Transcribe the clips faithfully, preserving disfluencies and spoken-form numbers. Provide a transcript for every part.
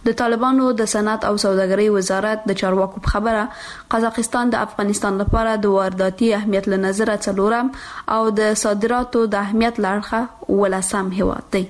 د طالبانو د صنعت او سوداګرۍ وزارت د چارواکو په خبره قزاقستان د افغانستان لپاره د وارداتي اهمیت له نظره څلورم او د صادراتو د اهمیت له اړخه ولسم هیواد دی.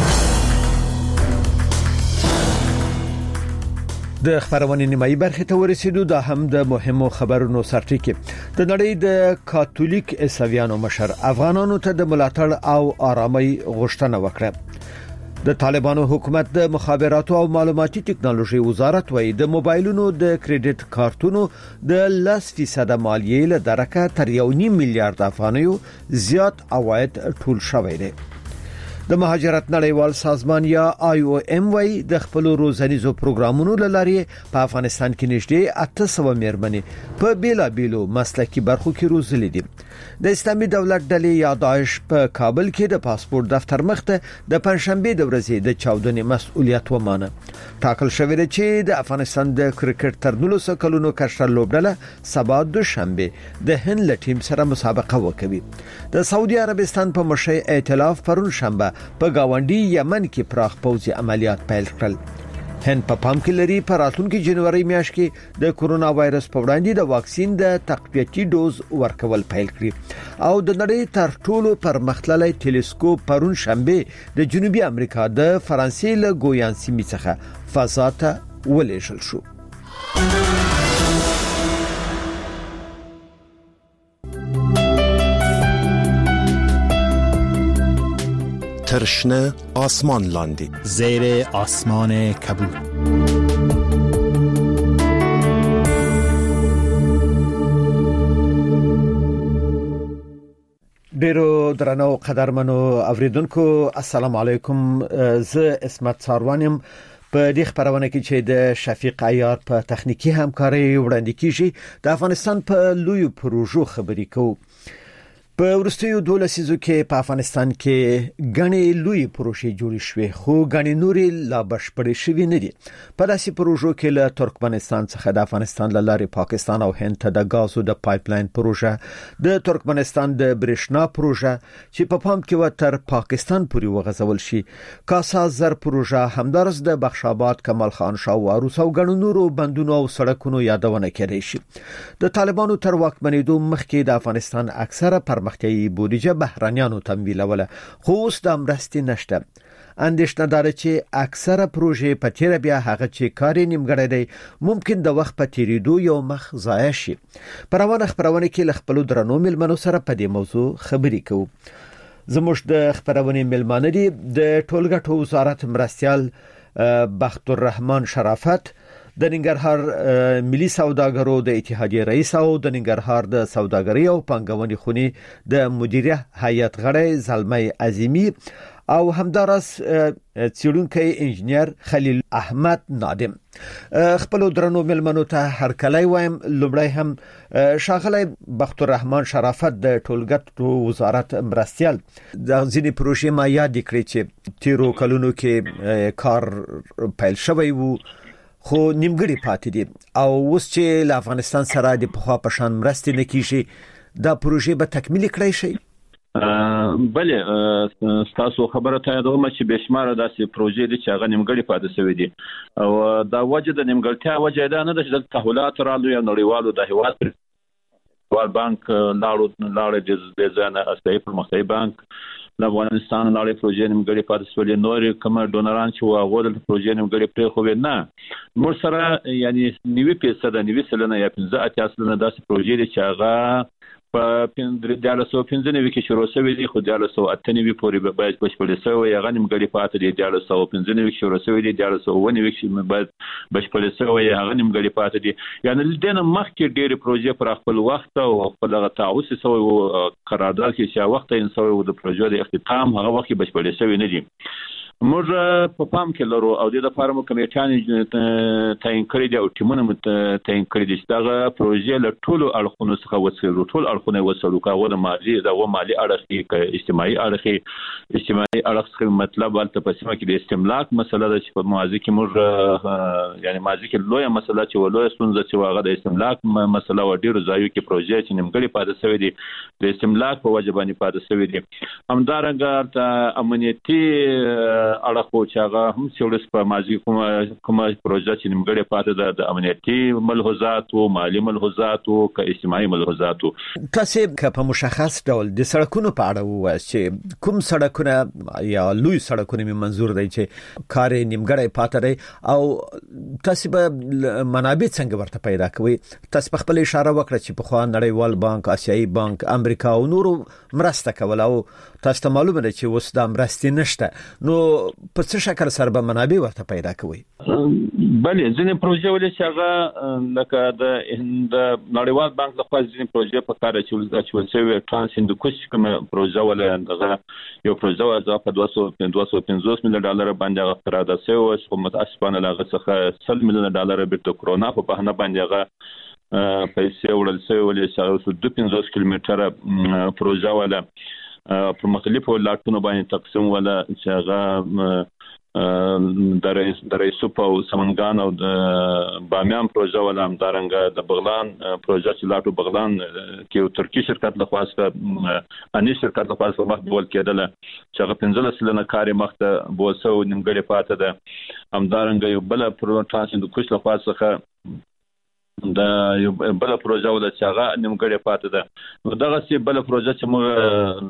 د خبرونې نیمایي برخه ته ورسېدو. دا هم د مهمو خبرونو سرټکی. د نړۍ د کاتولیک عیسویانو مشر افغانانو ته د ملاتړ او آرامۍ غوښتنه وکړه. د طالبانو حکومت د مخابراتو او معلوماتي ټکنالوژي وزارت وايي د موبایلونو د کریډټ کارتونو د لس فیصد مالیې له درکه تر یو نیم میلیارډ افغانیو زیات عواید ټول شوی دی. د مهاجرت نړیوال سازمان یا آی او ام وايي د خپل روزنیزو پروګرامونو لارې په افغانستان کې نږدې اته سوه میرمنې په بیلا بیلو مسلکي برخو کې روزلې دي. د اسلامي دولت ډلې یا داعش په کابل کې د پاسپورت دفتر مخته د پنځشنبه د ورځې د چاودنې مسؤلیت ومانه. ټاکل شوی دی چې د افغانستان د کرکټ تر نولس کلونو کشر لوبډله سبا د شنبه د هند له ټیم سره مسابقه وکوي. د سعودي عربستان په مشرۍ ائتلاف پرون شنبه په گاونډي یمن کې پراخ پوځي عملیات پیل کړل. هند په پام کې لري په راتلونکي جنوري میاشت کې د کورونا وایرس په وړاندې د واکسین د تقویتي ډوز ورکول پیل کړي او د نړۍ تر ټولو پرمختللي ټلسکوپ پرون شنبه د جنوبي امریکا د فرانسې له ګویان سیمې څخه فضا ته ولېږل شو. ترشنه آسمان لاندی زیر آسمان کبود. ډیرو درنو قدرمنو اوریدونکو السلام علیکم. زه اسمت ساروانم. په دې خبرونه کې چې د شفیق عیار په تخنیکی همکاري وړاندې کیږي د افغانستان په لوی پروژو خبرې کوو. په ورستیو دولسیزو کې په افغانستان کې غني لوی پروژې جوړې شوې خو غني نوري لا بشپړې شوې نه دي. په داسې پروژو کې له ترکمنستان څخه د افغانستان لارې پاکستان او هند ته د غازو د پایپلاین پروژه، د ترکمنستان د برېښنا پروژه چې په پام کې و تر پاکستان پورې وغځول شي، کاسا زر پروژه، همدارس د بخشاباد، کمال خان شاه واروس او غنو نورو بندونو او سړکونو یادونه کړې شي. د طالبانو تر واکمنېدو مخکې د افغانستان اکثره پر مختي بودیجه بهرانيانو تمویلوله خو اوس د امرستي نشته. اندېښنه دار چې اکثره پروژې په تیر بیا هغه چې کاري نیمګړی دی ممکن د وخت په تیریدو یو مخ ضایع شي. پروانه خبرونه کې ل خپل درنو ملمنو سره په دې موضوع خبرې کوو. زموږ د خبرونه ملمانه دي د ټولګټو وزارت مرستيال بخت الرحمن شرافت، د ننګرهار ملي سوداګرو د اتحادیې رئیس او د ننګرهار د سوداګرۍ او پنګونې خونی د مدیریه هیئت غړی زلمی عظیمی او همدارس څېړونکی انجنیر خلیل احمد نادم. خپل درنو ملمنو ته هر کله وایم لومړی هم شاغلی بخت الرحمن شرافت د ټولګټو وزارت مرستيال د ځینې پروژې ما یاد کړی چې تیرو کلونو کې کار پیل شوی وو خو نیمګړی پاتې دي او اوس چې له افغانستان سره د پخوا په شان مرستې نه کیږي دا پروژې به تکمیل کړی شي. بله تاسو خبره ته یادوم چې بشمار داسې پروژې دي چې هغه نیمګړی پاتې شوی دي او دا وجه د نیمګړتیا وجه دا نه ده چې د تحولات رالو یا نړیوالو د هیواد ورلد بانک لاړو لاړې د ځانه اساسي پرمختیايي بانک د افغانستان لارې پروژې نیمګړې پاتې شولې، نور کوم ډونران چې واغول د پروژې نیمګړې پرې خو نه موږ سره یعنی نیوي فیصد نیوي سلنه یا پنځه اتیا سلنه داسې پروژې دي چې هغه په دیارلس سوه پنځه نوي کې شروع شوې دي خو دیارلس سوه اته نوي پورې باید بشپړې شوې هغه نیمګړې پاتې دي. دیارلس سوه پنځه نوي کې شروع شوې دي، دیارلس سوه اووه نوي کې باید بشپړې شوې هغه نیمګړې پاتې دي. یعنی دنه مخکې ډېرې پروژې پر خپل وخت او خپل هغه تعهد شوی قرارداد کې چې وخت یې شوی د پروژې د اختتام هغه وخت بشپړې شوې نه دي. موږ په پام کې لرو او د لپاره مو کمیټیان تعیین کړی دي او ټیمونه مو تعیین کړی دي چې دا پروژې له ټولو اړخونو څخه وڅېړو، ټول اړخونه وڅېړو، کاغه د مالی دا و مالی اړخ کې اجتماعي اړخ اجتماعي اړخ څخه مطلب ولته په سیمه کې د استملاک مسله ده چې په ماضي کې موږ یعنی ماضي کې لویه مسله چې ولوي ستونزه چې واغه د استملاک مسله و ډیرو ځایو کې پروژې چې نیمګړې پاتې شوې دي د استملاک په وجه باندې پاتې شوې دي. همدارنګه امنیتي اړه خو چې هغه هم څولس په ماضي کومه کومه پروژه چې نیمګړې پاتې ده د امنیتي ملحوظات او مالی ملحوظات او اجتماعي ملحوظات. تاسو په مشخص ډول د سړکونو په اړه وایي چې کوم سړکونه یا لوی سړکونه می منزور دي چې کار نیمګړې پاتې دي او تاسو به منابع څنګه ورته پیدا کوي؟ تاسو په خپل اشاره وکړه چې په خوا نړیوال بانک، آسیایي بانک، امریکا او نورو مرسته کول او تاسو ته معلومه ده چې اوس د مرستې نشته، نو په څه شکل سره به منابع ورته پیدا کوي؟ بله ځینې پروژې ولې چې هغه لکه د نړیوال بانک لخوا ځینې پروژې په کار اچول شوي ترانس هندوکش کومه پروژه ولې دغه یو پروژه وه په دوه سوه پنځوس میلیون ډالر باندې هغه قرارداد شوی و چې متاسفانه له هغه څخه سل میلیون ډالر بیرته کرونا په بهانه باندې هغه پیسې وړل شوی ولې چې هغه دوه پنځوس کیلومتره پروژه وله په مختلفو لاټونو باندې تقسیم ولا چې هغه د رئیس د رئیسوپ او سمنګان او د بامیان پروژه ولا همدارنګه د بغلان پروژه چې لاټو بغلان کې یو ترکی شرکت لخوا څخه اني شرکت لخوا څخه مخ بول کېدل چې هغه پنځلس سلنه کاري مخته بوسو نیمګړې پاتې ده. همدارنګه یو بل پروژه ترانس هندوکش لخوا څخه د یو بل پروژه ول چې هغه نیمګړې پاتې ده. نو دغه سی بل پروژه چې موږ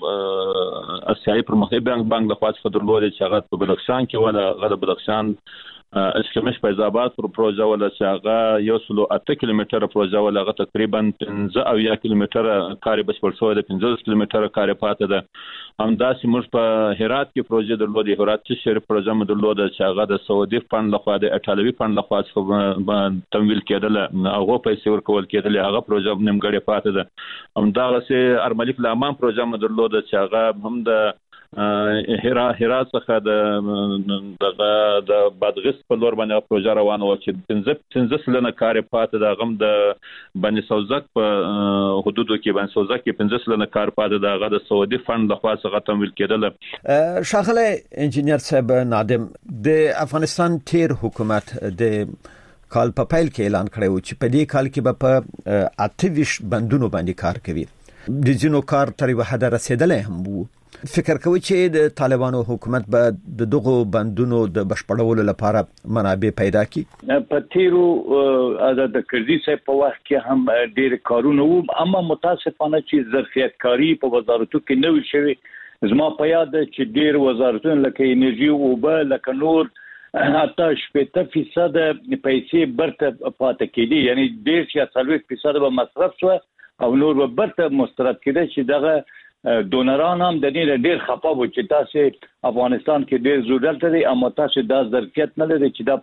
د آسیایي پرمختیا بانک بانک لخوا څخه درلود چې هغه په بدخشان کې ولا غد بدخشان اسکمش فیض آباد پر پروژه ولا چې هغه یو سلو اته کیلومتره پروژه ولا هغه تقریبا پنځه او یا کیلومتره کاری بشپړ شوی د پنځه کیلومتره کاری پاتې ده. همداسې موږ په هرات کې پروژه درلود، هرات چې شهر پروژه مو درلود چې هغه د سعودي فند لخوا د ایټالوي فند لخوا څخه تمویل کېدل، هغه پیسې ورکول کېدل، هغه پروژه نیمګړې پاتې ده. همداسې ارملیک لامان پروژه مو درلود چې هغه هم د هرا هرات څخه د دغه د بادغیس په لور باندې پروژه روانه و چې پنځه پنځه سلنه کار پاتې د غم د بني سوزک په حدودو کې بني سوزک کې پنځه سلنه کار پاتې د غد سعودي فند لخوا څخه تمویل کېدل. شاغله انجینیر صاحب نادم، د افغانستان تیر حکومت د کال په پیل کې اعلان کړی و چې په دې کال کې به په اته ویشت بندونو باندې کار کوي. د ځینو کار تر یو حد رسیدلی هم وو. فکر کوي چې د طالبانو حکومت به د دغه بندونو د بشپړولو لپاره منابع پیدا کړي؟ په تیرو د کرزي په وخت کې هم ډېر کارونه وو، اما متاسفانه چې ظرفیت کاری په وزارتو کې نه وی شوی. زما په یاد چې ډېر وزارتونه لکه انرژي او اوبه لکه نور حتی شپږ فیصد پیسې برته پاتې کېدي، یعنی ډېر چې څلوېښت فیصد به مصرف شو او نور به برته مسترد کېده چې دغه دونران هم د دې ډېر خپه وو چې تاسو افغانستان کې ډېر ضرورت لري اما تاسو دا ظرفیت نه لري چې دا